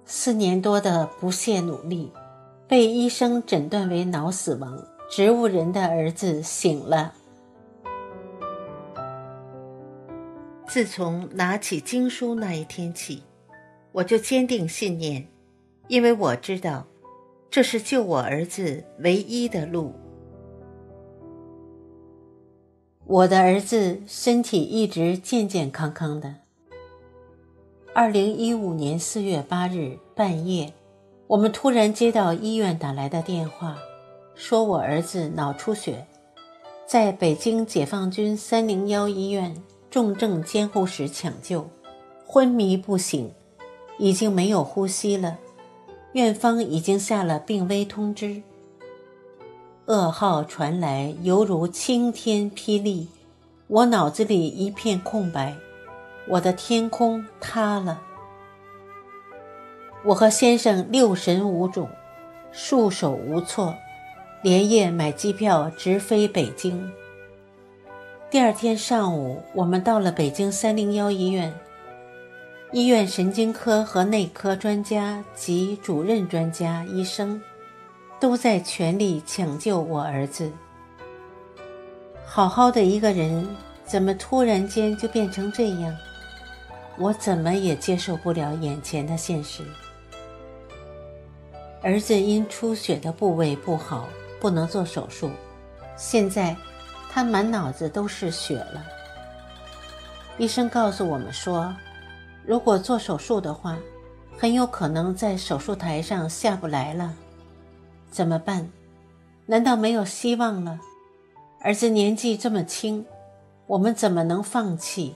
4年多的不懈努力，被医生诊断为脑死亡，植物人的儿子醒了。自从拿起经书那一天起，我就坚定信念，因为我知道这是救我儿子唯一的路。我的儿子身体一直健健康康的。2015年4月8日半夜，我们突然接到医院打来的电话，说我儿子脑出血，在北京解放军301医院重症监护室抢救，昏迷不醒，已经没有呼吸了，院方已经下了病危通知。噩耗传来，犹如晴天霹雳，我脑子里一片空白，我的天空塌了。我和先生六神无主，束手无措，连夜买机票直飞北京。第二天上午，我们到了北京301医院，医院神经科和内科专家及主任专家医生都在全力抢救我儿子。好好的一个人，怎么突然间就变成这样？我怎么也接受不了眼前的现实。儿子因出血的部位不好，不能做手术，现在他满脑子都是血了。医生告诉我们说，如果做手术的话，很有可能在手术台上下不来了。怎么办？难道没有希望了？儿子年纪这么轻，我们怎么能放弃？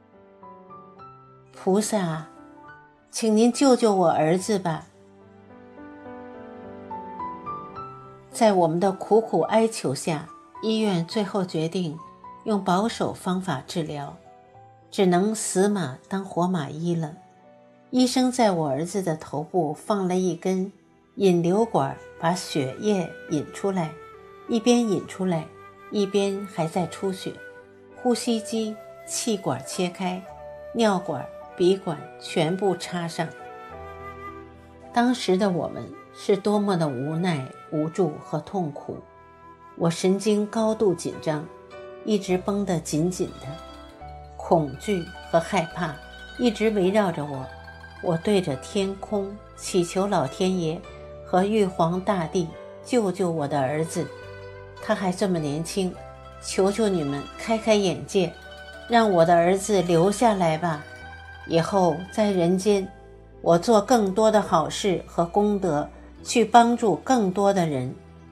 菩萨，请您救救我儿子吧。在我们的苦苦哀求下，医院最后决定用保守方法治疗，只能死马当活马医了。医生在我儿子的头部放了一根引流管，把血液引出来，一边引出来，一边还在出血。呼吸机、气管切开，尿管、鼻管全部插上。当时的我们是多么的无奈、无助和痛苦。我神经高度紧张，一直绷得紧紧的，恐惧和害怕一直围绕着我。我对着天空祈求老天爷和玉皇大帝救救我的儿子，他还这么年轻，求求你们开开眼界，让我的儿子留下来吧，以后在人间我做更多的好事和功德，去帮助更多的人。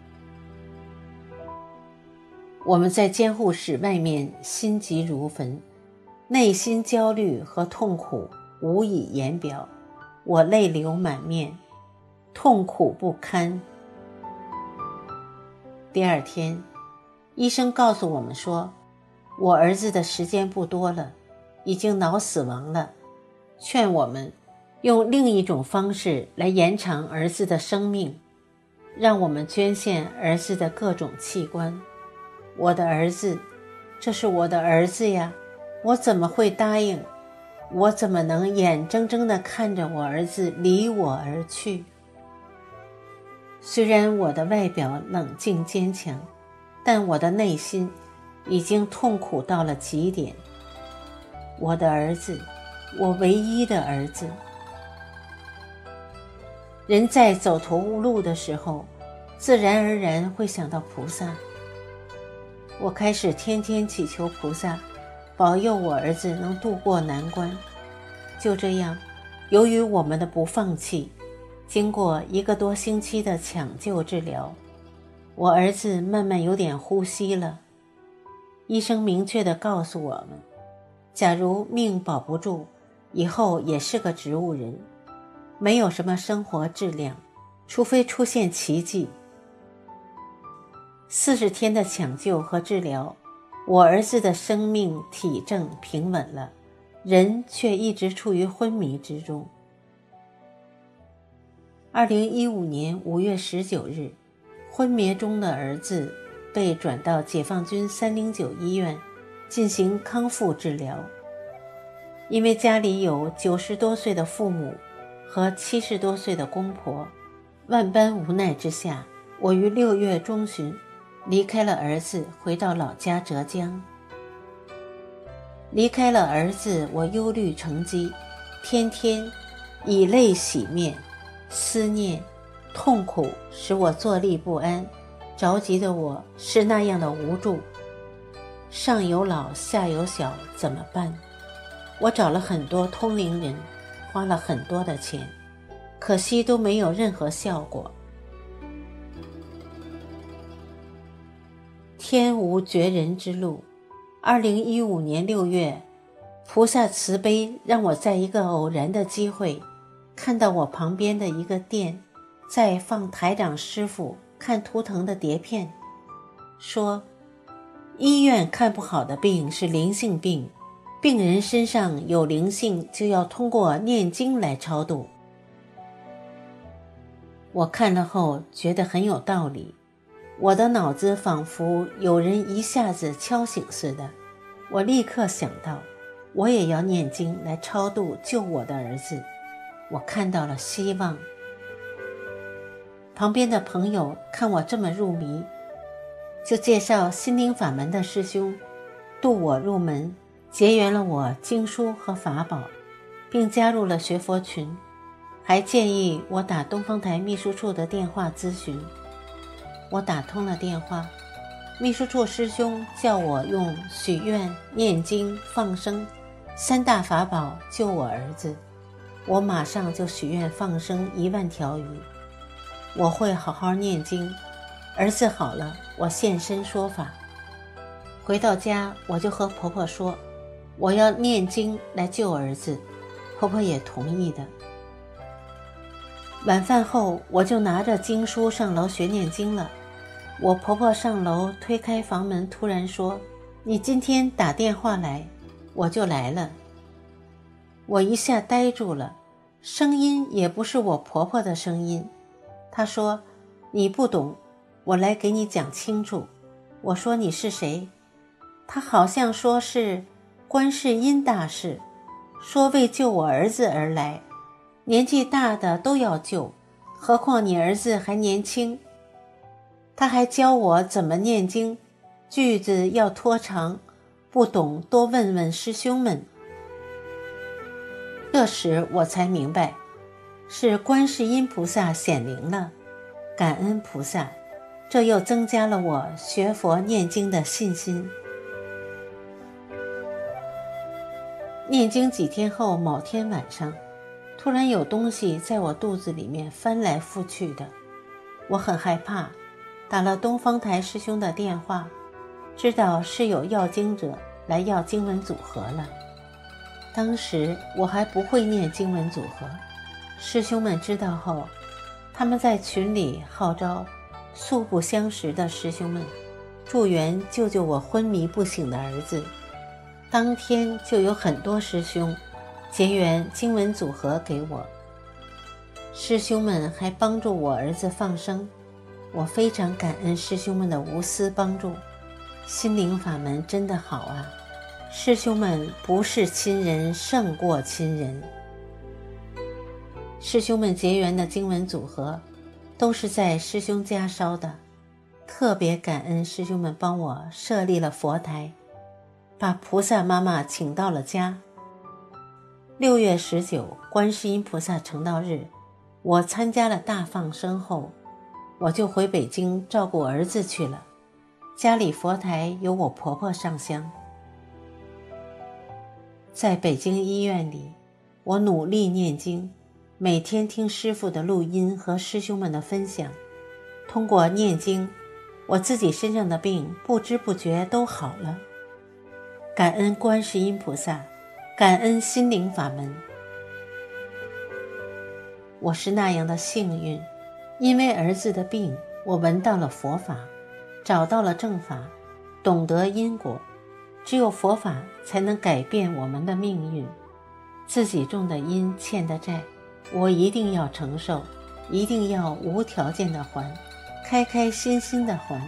我们在监护室外面心急如焚，内心焦虑和痛苦无以言表，我泪流满面，痛苦不堪。第二天，医生告诉我们说，我儿子的时间不多了，已经脑死亡了，劝我们用另一种方式来延长儿子的生命，让我们捐献儿子的各种器官。我的儿子，这是我的儿子呀，我怎么会答应？我怎么能眼睁睁地看着我儿子离我而去？虽然我的外表冷静坚强，但我的内心已经痛苦到了极点。我的儿子，我唯一的儿子。人在走投无路的时候，自然而然会想到菩萨。我开始天天祈求菩萨保佑我儿子能度过难关。就这样，由于我们的不放弃，经过1个多星期的抢救治疗，我儿子慢慢有点呼吸了。医生明确地告诉我们，假如命保不住，以后也是个植物人，没有什么生活质量，除非出现奇迹。40天的抢救和治疗，我儿子的生命体征平稳了，人却一直处于昏迷之中。2015年5月19日，昏迷中的儿子被转到解放军309医院进行康复治疗。因为家里有90多岁的父母和70多岁的公婆，万般无奈之下，我于6月中旬离开了儿子，回到老家浙江。离开了儿子，我忧虑成疾，天天以泪洗面，思念痛苦使我坐立不安，着急的我是那样的无助。上有老下有小，怎么办？我找了很多通灵人，花了很多的钱，可惜都没有任何效果。天无绝人之路。2015年6月，菩萨慈悲让我在一个偶然的机会看到我旁边的一个店在放台长师傅看图腾的碟片，说医院看不好的病是灵性病，病人身上有灵性就要通过念经来超度。我看了后觉得很有道理，我的脑子仿佛有人一下子敲醒似的，我立刻想到我也要念经来超度救我的儿子，我看到了希望。旁边的朋友看我这么入迷，就介绍心灵法门的师兄渡我入门，结缘了我经书和法宝，并加入了学佛群，还建议我打东方台秘书处的电话咨询。我打通了电话，秘书处师兄叫我用许愿、念经、放生3大法宝救我儿子。我马上就许愿放生1万条鱼，我会好好念经，儿子好了，我现身说法。回到家，我就和婆婆说我要念经来救儿子，婆婆也同意的。晚饭后，我就拿着经书上楼学念经了。我婆婆上楼推开房门，突然说：“你今天打电话来，我就来了。”我一下呆住了，声音也不是我婆婆的声音。她说：“你不懂，我来给你讲清楚。”我说：“你是谁？”她好像说是观世音大士，说为救我儿子而来，年纪大的都要救，何况你儿子还年轻。他还教我怎么念经，句子要拖长，不懂多问问师兄们。这时我才明白，是观世音菩萨显灵了，感恩菩萨，这又增加了我学佛念经的信心。念经几天后，某天晚上，突然有东西在我肚子里面翻来覆去的，我很害怕，打了东方台师兄的电话，知道是有要经者来要经文组合了。当时我还不会念经文组合，师兄们知道后，他们在群里号召素不相识的师兄们助缘救救我昏迷不醒的儿子。当天就有很多师兄结缘经文组合给我，师兄们还帮助我儿子放生，我非常感恩师兄们的无私帮助。心灵法门真的好啊，师兄们不是亲人胜过亲人。师兄们结缘的经文组合都是在师兄家烧的，特别感恩师兄们帮我设立了佛台，把菩萨妈妈请到了家。6月19观世音菩萨成道日，我参加了大放生后，我就回北京照顾儿子去了。家里佛台由我婆婆上香。在北京医院里，我努力念经，每天听师父的录音和师兄们的分享。通过念经，我自己身上的病不知不觉都好了。感恩观世音菩萨，感恩心灵法门。我是那样的幸运，因为儿子的病，我闻到了佛法，找到了正法，懂得因果。只有佛法才能改变我们的命运。自己种的因欠的债，我一定要承受，一定要无条件的还，开开心心的还。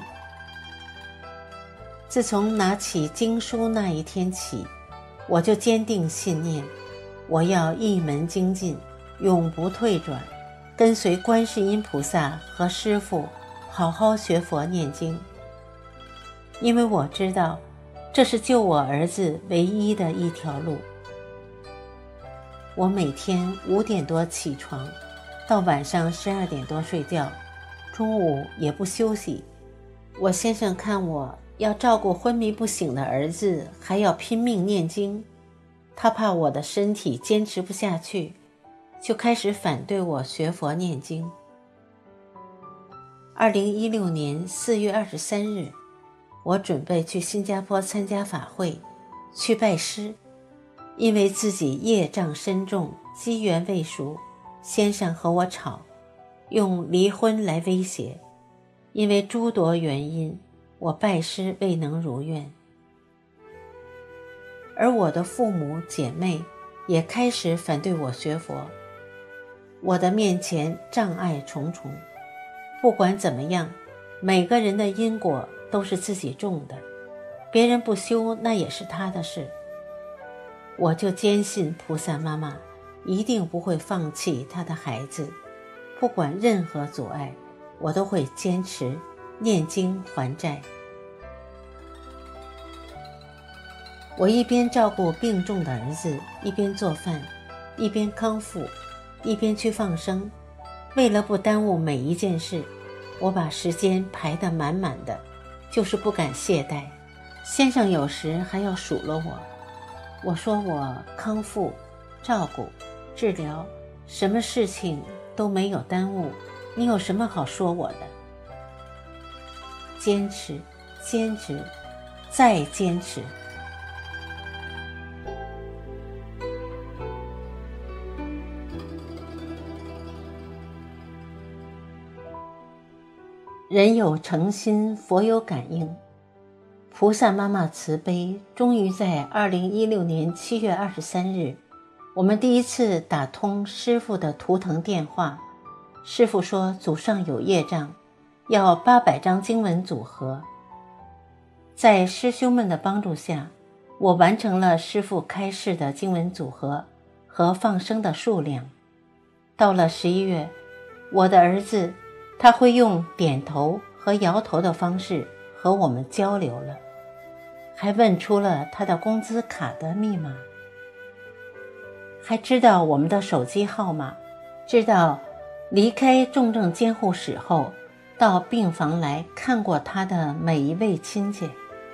自从拿起经书那一天起，我就坚定信念，我要一门精进， 永不退转，跟随观世音菩萨和师父好好学佛念经。因为我知道这是救我儿子唯一的一条路。我每天5点多起床，到晚上12点多睡觉，中午也不休息。我先生看我要照顾昏迷不醒的儿子，还要拼命念经，他怕我的身体坚持不下去，就开始反对我学佛念经。2016年4月23日，我准备去新加坡参加法会，去拜师。因为自己业障深重，机缘未熟，先生和我吵，用离婚来威胁。因为诸多原因，我拜师未能如愿。而我的父母姐妹也开始反对我学佛。我的面前障碍重重，不管怎么样，每个人的因果都是自己种的，别人不修那也是他的事。我就坚信菩萨妈妈一定不会放弃她的孩子，不管任何阻碍，我都会坚持念经还债。我一边照顾病重的儿子，一边做饭，一边康复，一边去放生。为了不耽误每一件事，我把时间排得满满的，就是不敢懈怠。先生有时还要数落我说我康复、照顾、治疗，什么事情都没有耽误，你有什么好说我的？坚持，坚持，再坚持。人有诚心，佛有感应。菩萨妈妈慈悲，终于在2016年7月23日，我们第一次打通师父的图腾电话。师父说祖上有业障，要800张经文组合。在师兄们的帮助下，我完成了师父开示的经文组合和放生的数量。到了11月，我的儿子他会用点头和摇头的方式和我们交流了，还问出了他的工资卡的密码，还知道我们的手机号码，知道离开重症监护室后到病房来看过他的每一位亲戚。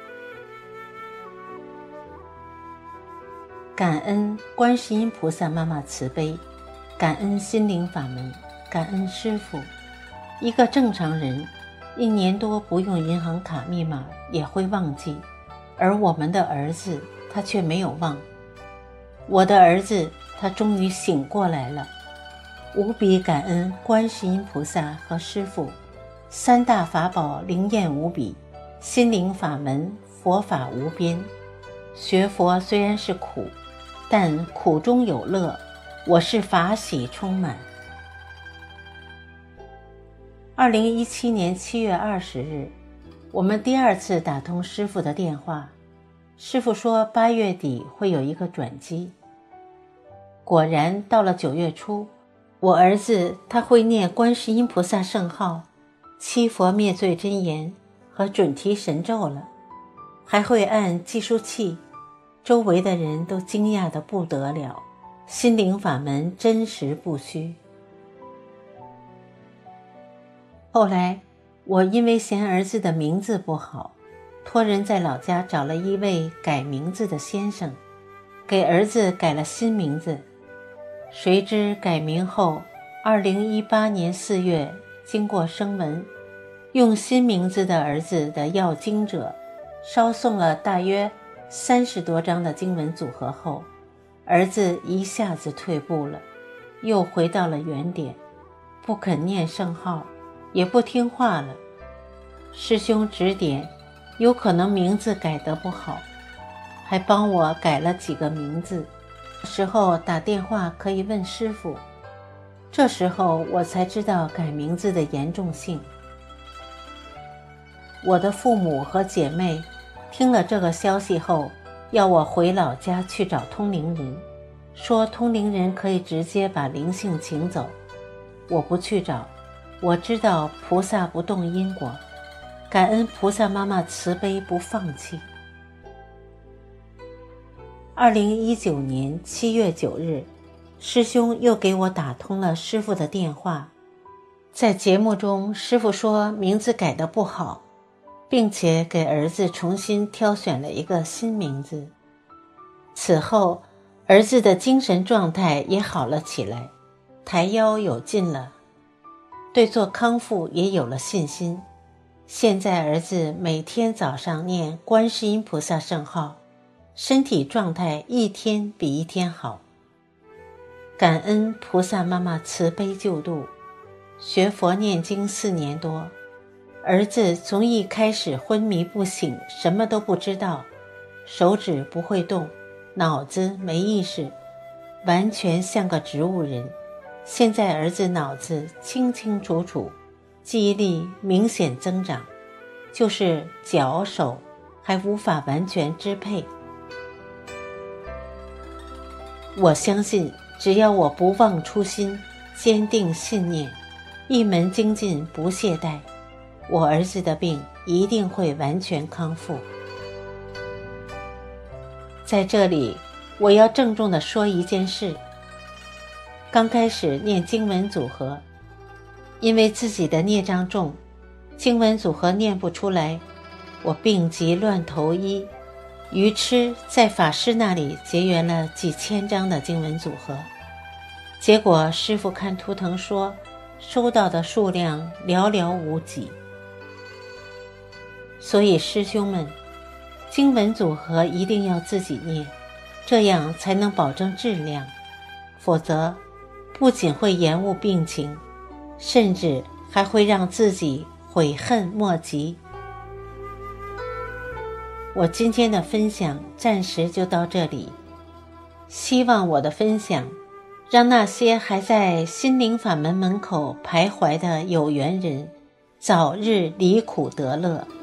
感恩观世音菩萨妈妈慈悲，感恩心灵法门，感恩师父。一个正常人1年多不用银行卡密码也会忘记，而我们的儿子他却没有忘。我的儿子他终于醒过来了，无比感恩观世音菩萨和师父，3大法宝灵验无比，心灵法门佛法无边。学佛虽然是苦，但苦中有乐，我是法喜充满。2017年7月20日，我们第2次打通师父的电话，师父说8月底会有一个转机。果然到了9月初，我儿子他会念观世音菩萨圣号、七佛灭罪真言和准提神咒了，还会按计数器，周围的人都惊讶得不得了，心灵法门真实不虚。后来我因为嫌儿子的名字不好，托人在老家找了一位改名字的先生，给儿子改了新名字。谁知改名后2018年4月经过声闻，用新名字的儿子的要经者捎送了大约30多张的经文组合后，儿子一下子退步了，又回到了原点，不肯念圣号，也不听话了。师兄指点，有可能名字改得不好，还帮我改了几个名字。时候打电话可以问师父，这时候我才知道改名字的严重性。我的父母和姐妹听了这个消息后，要我回老家去找通灵人。 说通灵人可以直接把灵性请走，我不去找，我知道菩萨不动因果，感恩菩萨妈妈慈悲不放弃。2019年7月9日，师兄又给我打通了师父的电话。在节目中，师父说名字改得不好，并且给儿子重新挑选了一个新名字。此后，儿子的精神状态也好了起来，抬腰有劲了，对做康复也有了信心。现在儿子每天早上念观世音菩萨圣号，身体状态一天比一天好。感恩菩萨妈妈慈悲救度，学佛念经4年多，儿子从一开始昏迷不醒，什么都不知道，手指不会动，脑子没意识，完全像个植物人。现在儿子脑子清清楚楚，记忆力明显增长，就是脚手还无法完全支配。我相信只要我不忘初心，坚定信念，一门精进不懈怠，我儿子的病一定会完全康复。在这里我要郑重地说一件事，刚开始念经文组合，因为自己的孽障重，经文组合念不出来，我病急乱投医，愚痴在法师那里结缘了几千张的经文组合，结果师父看图腾说收到的数量寥寥无几。所以师兄们，经文组合一定要自己念，这样才能保证质量，否则不仅会延误病情，甚至还会让自己悔恨莫及。我今天的分享暂时就到这里，希望我的分享让那些还在心灵法门门口徘徊的有缘人早日离苦得乐。